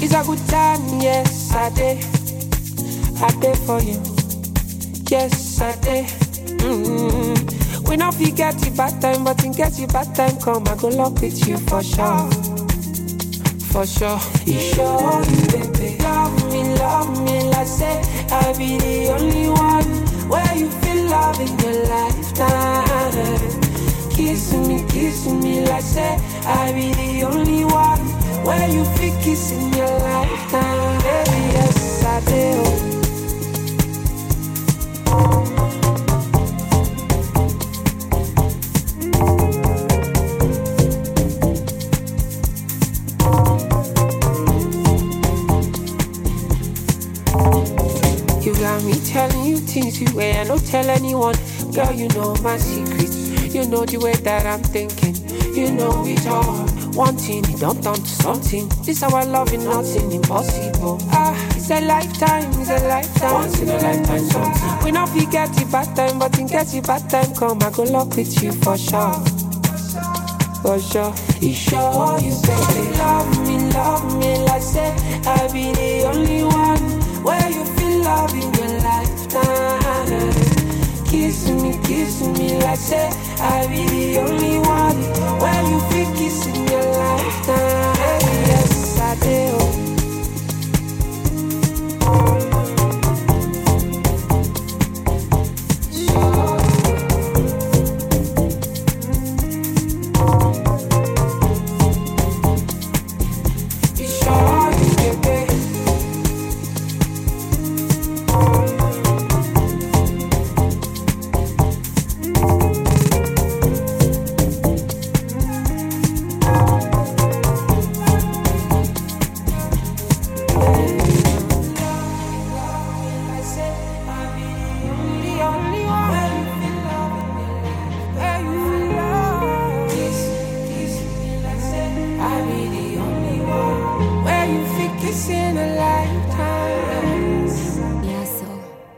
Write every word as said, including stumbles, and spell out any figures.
It's a good time, yes, I did. I did for you. Yes, I did. Mm-hmm. We not forget the bad time, but in case the bad time come, I go lock with you for sure. For sure. You sure, baby. Love me, love me, like say I be the only one where you feel love in your lifetime. Kiss me, kiss me, like say I be the only one where you feel kiss in your lifetime. Baby, yes, I do. You got me telling you things you way I don't tell anyone. Girl, you know my secrets. You know the way that I'm thinking. You know it all. One thing, it don't turn to something. This how I love you, nothing impossible. Ah, it's a lifetime, it's a lifetime. Once in a lifetime something. We not forget the bad time, but in case the bad time come, I go lock with you for sure. For sure. You sure you baby. Love me, love me, like say I be the only one where you feel love in your lifetime. Kiss me, kiss me, like say I be the only one where you feel kiss in your life.